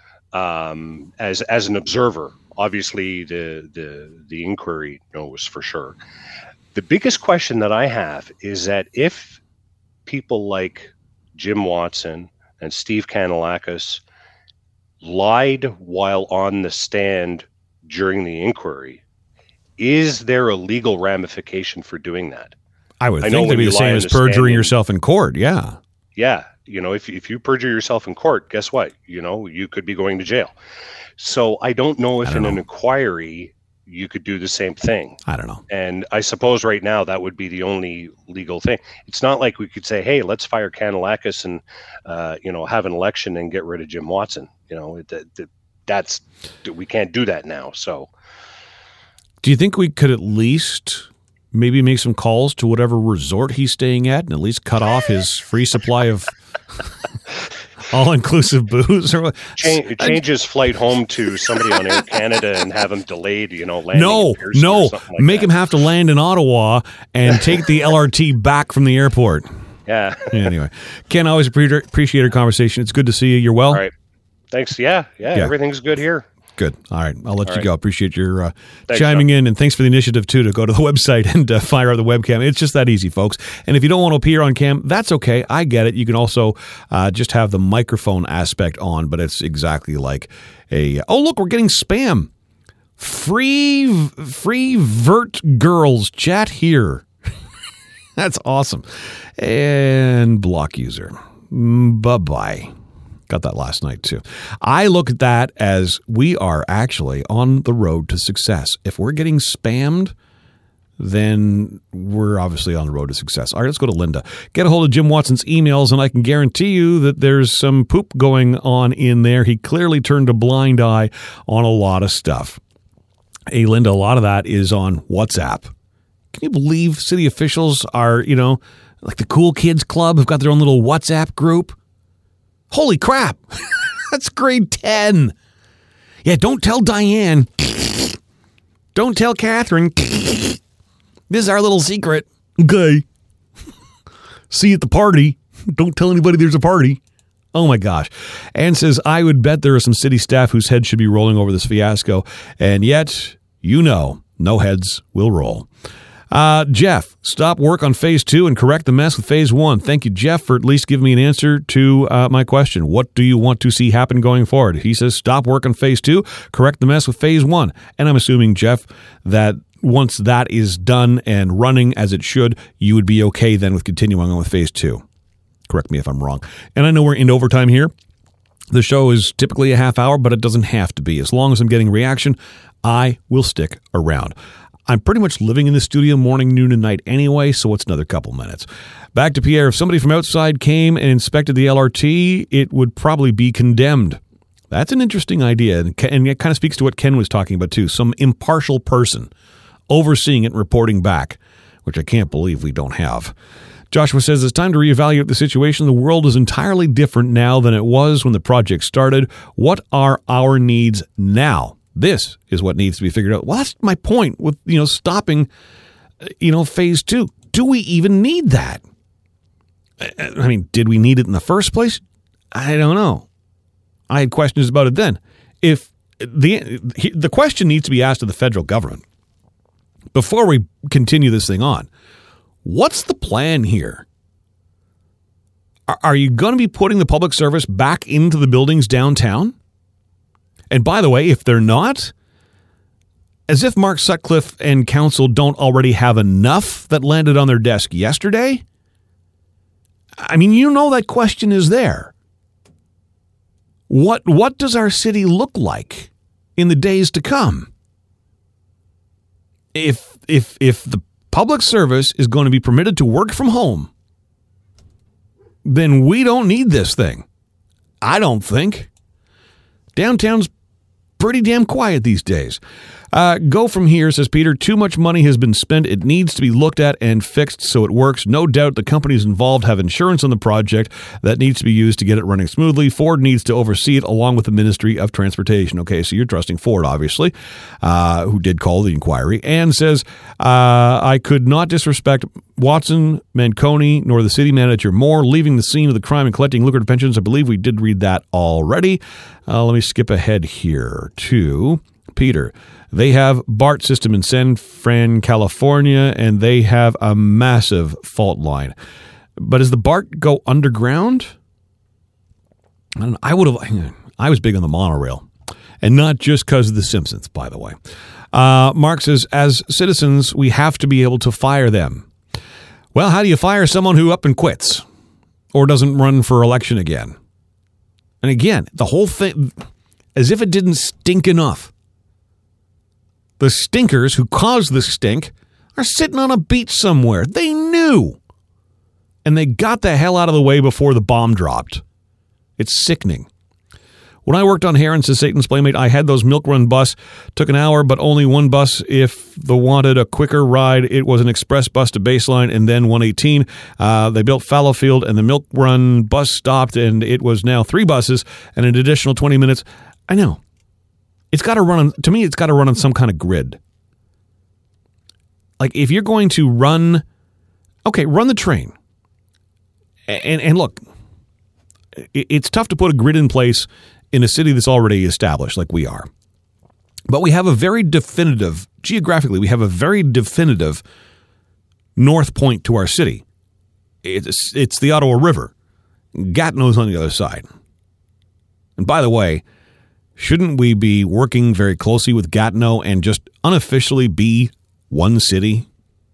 S2: um, as as an observer. Obviously, the, the the inquiry knows for sure. The biggest question that I have is that if people like Jim Watson and Steve Kanellakis lied while on the stand during the inquiry, is there a legal ramification for doing that?
S1: I would I think they'd be the same as perjuring yourself in court. Yeah.
S2: Yeah. You know, if, if you perjure yourself in court, guess what? You know, you could be going to jail. So I don't know if
S1: don't
S2: in
S1: know.
S2: an inquiry you could do the same thing.
S1: I don't know.
S2: And I suppose right now that would be the only legal thing. It's not like we could say, hey, let's fire Kanellakis and, uh, you know, have an election and get rid of Jim Watson. You know, that, that that's, we can't do that now. So
S1: do you think we could at least maybe make some calls to whatever resort he's staying at and at least cut off his free supply of all-inclusive booze? Or
S2: change, change his flight home to somebody on Air Canada and have him delayed, you know, landing
S1: No,
S2: in Pearson
S1: no.
S2: or something like
S1: Make
S2: that.
S1: him have to land in Ottawa and take the L R T back from the airport.
S2: Yeah.
S1: Anyway, Ken, always appreciate our conversation. It's good to see you. You're well?
S2: All right. Thanks. Yeah, yeah,
S1: Yeah.
S2: everything's good here.
S1: Good. All right. I'll let
S2: All
S1: you
S2: right.
S1: go. Appreciate your uh,
S2: Thanks,
S1: chiming
S2: John.
S1: in, and thanks for the initiative, too, to go to the website and uh, fire up the webcam. It's just that easy, folks. And if you don't want to appear on cam, that's okay. I get it. You can also uh, just have the microphone aspect on, but it's exactly like a, oh, look, we're getting spam. Free, free vert girls chat here. That's awesome. And block user. Mm, bye-bye. Got that last night, too. I look at that as we are actually on the road to success. If we're getting spammed, then we're obviously on the road to success. All right, let's go to Linda. Get a hold of Jim Watson's emails, and I can guarantee you that there's some poop going on in there. He clearly turned a blind eye on a lot of stuff. Hey, Linda, a lot of that is on WhatsApp. Can you believe city officials are, you know, like the Cool Kids Club have got their own little WhatsApp group? Holy crap. That's grade ten. Yeah, don't tell Diane. Don't tell Catherine. This is our little secret. Okay. See you at the party. Don't tell anybody there's a party. Oh my gosh. Ann says, I would bet there are some city staff whose heads should be rolling over this fiasco. And yet, you know, no heads will roll. Uh, Jeff, stop work on phase two and correct the mess with phase one. Thank you, Jeff, for at least giving me an answer to uh, my question. What do you want to see happen going forward? He says, stop work on phase two, correct the mess with phase one. And I'm assuming, Jeff, that once that is done and running as it should, you would be okay then with continuing on with phase two. Correct me if I'm wrong. And I know we're in overtime here. The show is typically a half hour, but it doesn't have to be. As long as I'm getting reaction, I will stick around. I'm pretty much living in the studio morning, noon, and night anyway, so it's another couple minutes. Back to Pierre. If somebody from outside came and inspected the L R T, it would probably be condemned. That's an interesting idea, and it kind of speaks to what Ken was talking about, too. Some impartial person overseeing it and reporting back, which I can't believe we don't have. Joshua says it's time to reevaluate the situation. The world is entirely different now than it was when the project started. What are our needs now? This is what needs to be figured out. Well, that's my point with, you know, stopping, you know, phase two. Do we even need that? I mean, did we need it in the first place? I don't know. I had questions about it then. If the the question needs to be asked of the federal government before we continue this thing on, what's the plan here? Are, are you going to be putting the public service back into the buildings downtown? And by the way, if they're not, as if Mark Sutcliffe and council don't already have enough that landed on their desk yesterday? I mean, you know that question is there. What what does our city look like in the days to come? If if if the public service is going to be permitted to work from home, then we don't need this thing. I don't think. Downtown's pretty damn quiet these days. Uh, go from here, says Peter. Too much money has been spent. It needs to be looked at and fixed so it works. No doubt the companies involved have insurance on the project that needs to be used to get it running smoothly. Ford needs to oversee it along with the Ministry of Transportation. Okay, so you're trusting Ford, obviously, uh, who did call the inquiry. And says, uh, I could not disrespect Watson, Manconi, nor the city manager more, leaving the scene of the crime and collecting lucrative pensions. I believe we did read that already. Uh, let me skip ahead here to Peter. They have BART system in San Fran, California, and they have a massive fault line. But does the BART go underground? I don't know. I would have. I was big on the monorail, and not just because of The Simpsons, by the way. Uh, Mark says, as citizens, we have to be able to fire them. Well, how do you fire someone who up and quits or doesn't run for election again? And again, the whole thing, as if it didn't stink enough. The stinkers who caused the stink are sitting on a beach somewhere. They knew. And they got the hell out of the way before the bomb dropped. It's sickening. When I worked on Heron, says Satan's Playmate, I had those milk run bus. Took an hour, but only one bus. If the wanted a quicker ride, it was an express bus to Baseline and then one eighteen. Uh, they built Fallowfield, and the milk run bus stopped, and it was now three buses and an additional twenty minutes. I know. It's got to run on, to me, it's got to run on some kind of grid. Like, if you're going to run, okay, run the train. And, and look, it's tough to put a grid in place in a city that's already established like we are. But we have a very definitive, geographically, we have a very definitive north point to our city. It's, it's the Ottawa River. Gatineau's on the other side. And by the way, shouldn't we be working very closely with Gatineau and just unofficially be one city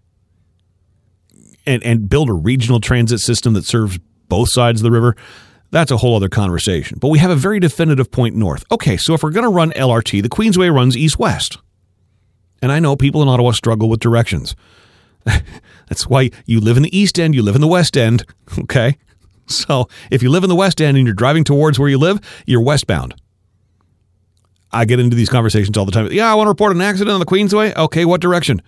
S1: and, and build a regional transit system that serves both sides of the river? That's a whole other conversation. But we have a very definitive point north. Okay, so if we're going to run L R T, the Queensway runs east-west. And I know people in Ottawa struggle with directions. That's why you live in the East End, you live in the West End, okay? So if you live in the West End and you're driving towards where you live, you're westbound. I get into these conversations all the time. Yeah, I want to report an accident on the Queensway. Okay, what direction?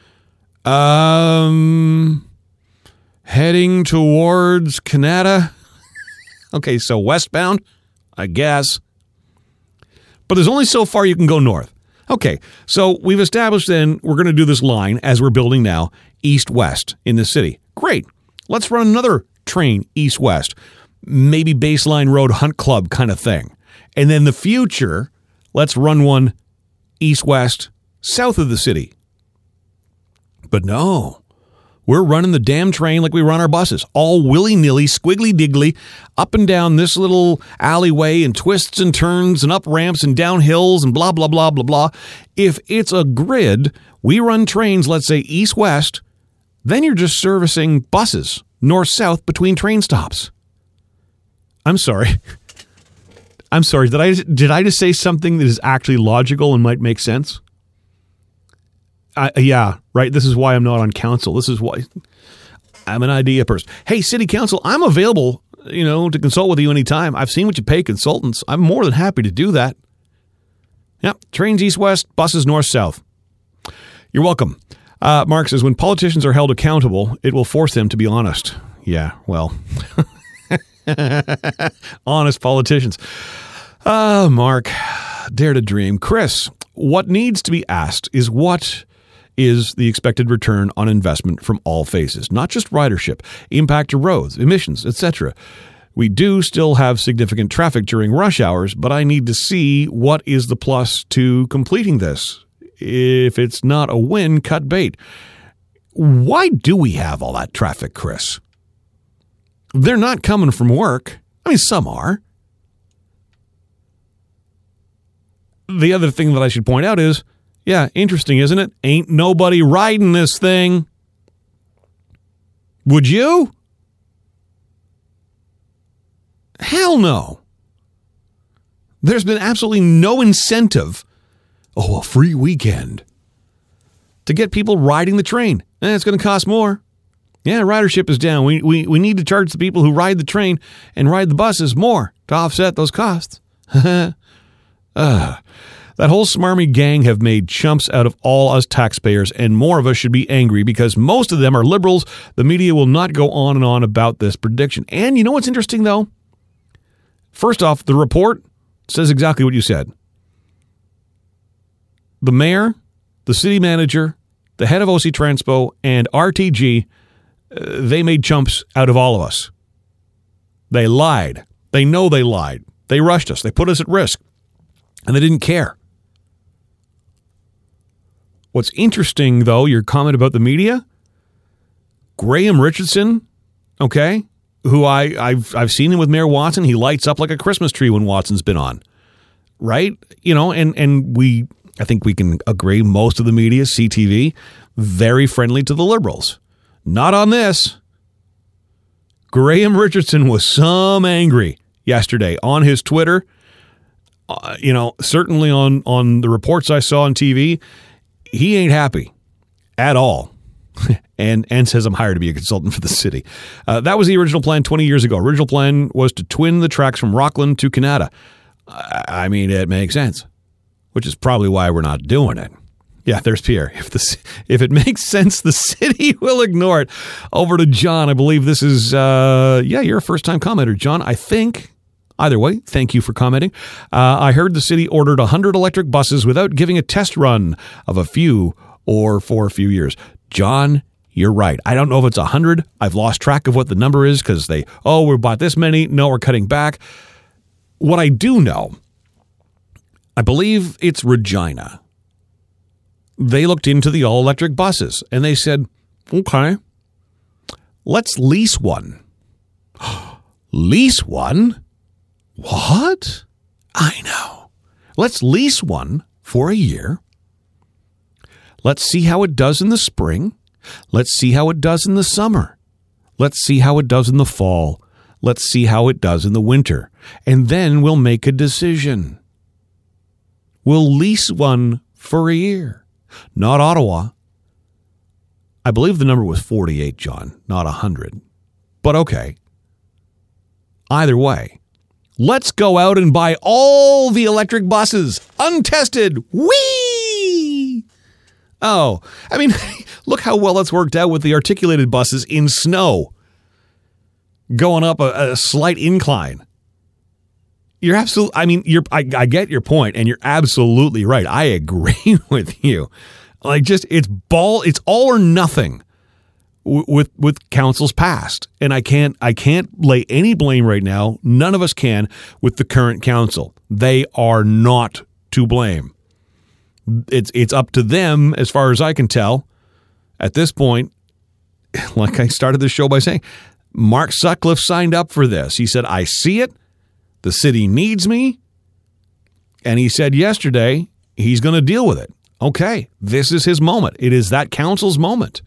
S1: Um, heading towards Canada. Okay, so westbound, I guess. But there's only so far you can go north. Okay, so we've established then we're going to do this line, as we're building now, east-west in the city. Great. Let's run another train east-west. Maybe Baseline Road Hunt Club kind of thing. And then the future, let's run one east-west, south of the city. But no, we're running the damn train like we run our buses, all willy-nilly, squiggly-diggly, up and down this little alleyway and twists and turns and up ramps and down hills and blah, blah, blah, blah, blah. If it's a grid, we run trains, let's say east-west, then you're just servicing buses north-south between train stops. I'm sorry. I'm sorry, did I did I just say something that is actually logical and might make sense? Uh, yeah, right. This is why I'm not on council. This is why I'm an idea person. Hey, City Council, I'm available, you know, to consult with you anytime. I've seen what you pay consultants. I'm more than happy to do that. Yep, trains east-west, buses north-south. You're welcome. Uh, Mark says, when politicians are held accountable, it will force them to be honest. Yeah, well... honest politicians. Ah, uh, Mark, dare to dream. Chris, what needs to be asked is what is the expected return on investment from all phases, not just ridership, impact to roads, emissions, et cetera. We do still have significant traffic during rush hours, but I need to see what is the plus to completing this. If it's not a win, cut bait. Why do we have all that traffic, Chris? They're not coming from work. I mean, some are. The other thing that I should point out is, yeah, interesting, isn't it? Ain't nobody riding this thing. Would you? Hell no. There's been absolutely no incentive, oh, a free weekend, to get people riding the train. And it's going to cost more. Yeah, ridership is down. We, we, we need to charge the people who ride the train and ride the buses more to offset those costs. uh, that whole smarmy gang have made chumps out of all us taxpayers, and more of us should be angry because most of them are liberals. The media will not go on and on about this prediction. And you know what's interesting, though? First off, the report says exactly what you said. The mayor, the city manager, the head of O C Transpo, and R T G, uh, they made chumps out of all of us. They lied. They know they lied. They rushed us. They put us at risk. And they didn't care. What's interesting, though, your comment about the media, Graham Richardson, okay, who I, I've I've seen him with Mayor Watson. He lights up like a Christmas tree when Watson's been on, right? You know, and, and we, I think we can agree, most of the media, C T V, very friendly to the liberals. Not on this. Graham Richardson was some angry yesterday on his Twitter. Uh, you know, certainly on, on the reports I saw on T V, he ain't happy at all. and and says I'm hired to be a consultant for the city. Uh, that was the original plan twenty years ago. Original plan was to twin the tracks from Rockland to Canada. I, I mean, it makes sense, which is probably why we're not doing it. Yeah, there's Pierre. If the if it makes sense, the city will ignore it. Over to John. I believe this is, uh, yeah, you're a first-time commenter, John. I think, either way, thank you for commenting. Uh, I heard the city ordered one hundred electric buses without giving a test run of a few or for a few years. John, you're right. I don't know if it's one hundred. I've lost track of what the number is because they, oh, we bought this many. No, we're cutting back. What I do know, I believe it's Regina. They looked into the all-electric buses and they said, okay, let's lease one. Lease one? What? I know. Let's lease one for a year. Let's see how it does in the spring. Let's see how it does in the summer. Let's see how it does in the fall. Let's see how it does in the winter. And then we'll make a decision. We'll lease one for a year. Not Ottawa. I believe the number was forty-eight, John, not one hundred. But okay. Either way, let's go out and buy all the electric buses, untested. Whee! Oh, I mean, look how well it's worked out with the articulated buses in snow, going up a, a slight incline. You're absolutely, I mean, you're, I, I get your point, and you're absolutely right. I agree with you. Like, just, it's ball, it's all or nothing w- with, with councils past. And I can't, I can't lay any blame right now. None of us can with the current council. They are not to blame. It's, it's up to them, as far as I can tell. At this point, like I started the show by saying, Mark Sutcliffe signed up for this. He said, I see it. The city needs me. And he said yesterday he's going to deal with it. Okay, this is his moment. It is that council's moment.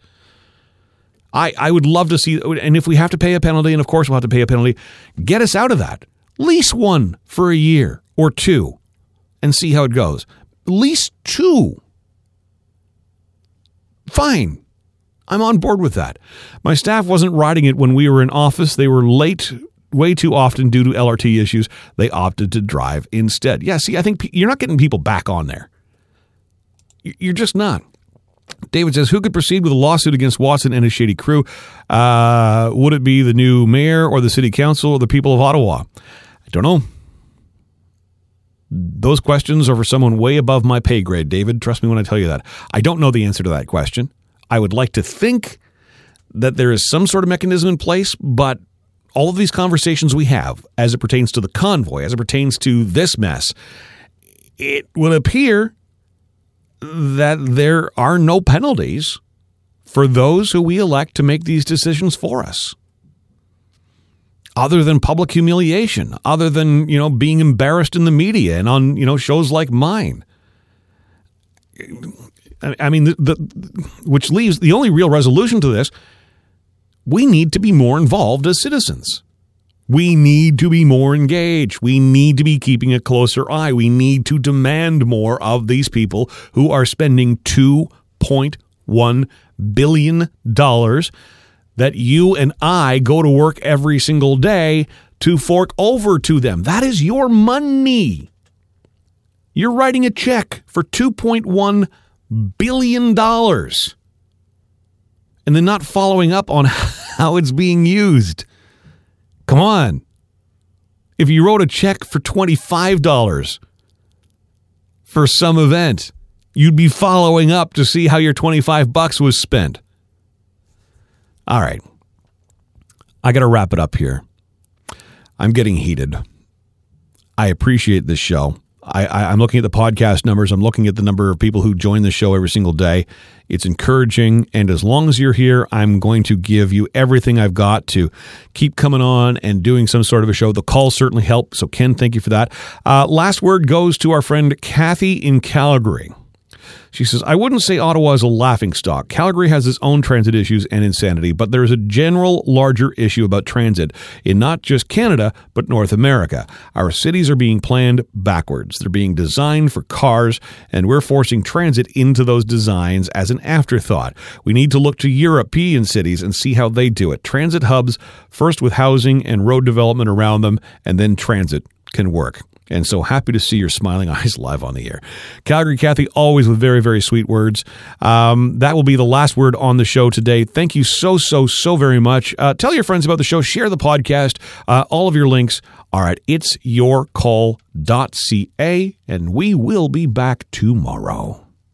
S1: I, I would love to see, and if we have to pay a penalty, and of course we'll have to pay a penalty, get us out of that. Lease one for a year or two and see how it goes. Lease two. Fine. I'm on board with that. My staff wasn't riding it when we were in office. They were late way too often due to L R T issues. They opted to drive instead. Yeah, see, I think you're not getting people back on there. You're just not. David says, who could proceed with a lawsuit against Watson and his shady crew? Uh, would it be the new mayor or the city council or the people of Ottawa? I don't know. Those questions are for someone way above my pay grade, David. Trust me when I tell you that. I don't know the answer to that question. I would like to think that there is some sort of mechanism in place, but all of these conversations we have as it pertains to the convoy, as it pertains to this mess, it would appear that there are no penalties for those who we elect to make these decisions for us. Other than public humiliation, other than, you know, being embarrassed in the media and on, you know, shows like mine. I mean, the, the which leaves the only real resolution to this. We need to be more involved as citizens. We need to be more engaged. We need to be keeping a closer eye. We need to demand more of these people who are spending two point one billion dollars that you and I go to work every single day to fork over to them. That is your money. You're writing a check for two point one billion dollars and then not following up on how it's being used. Come on. If you wrote a check for twenty-five dollars for some event, you'd be following up to see how your twenty-five bucks was spent. All right. I got to wrap it up here. I'm getting heated. I appreciate this show. I, I, I'm looking at the podcast numbers. I'm looking at the number of people who join the show every single day. It's encouraging. And as long as you're here, I'm going to give you everything I've got to keep coming on and doing some sort of a show. The calls certainly help. So, Ken, thank you for that. Uh, last word goes to our friend Kathy in Calgary. She says, I wouldn't say Ottawa is a laughingstock. Calgary has its own transit issues and insanity, but there is a general larger issue about transit in not just Canada, but North America. Our cities are being planned backwards. They're being designed for cars, and we're forcing transit into those designs as an afterthought. We need to look to European cities and see how they do it. Transit hubs, first with housing and road development around them, and then transit can work. And so happy to see your smiling eyes live on the air. Calgary Kathy, always with very, very sweet words. Um, that will be the last word on the show today. Thank you so, so, so very much. Uh, tell your friends about the show. Share the podcast. Uh, all of your links are at its your call dot c a, and we will be back tomorrow.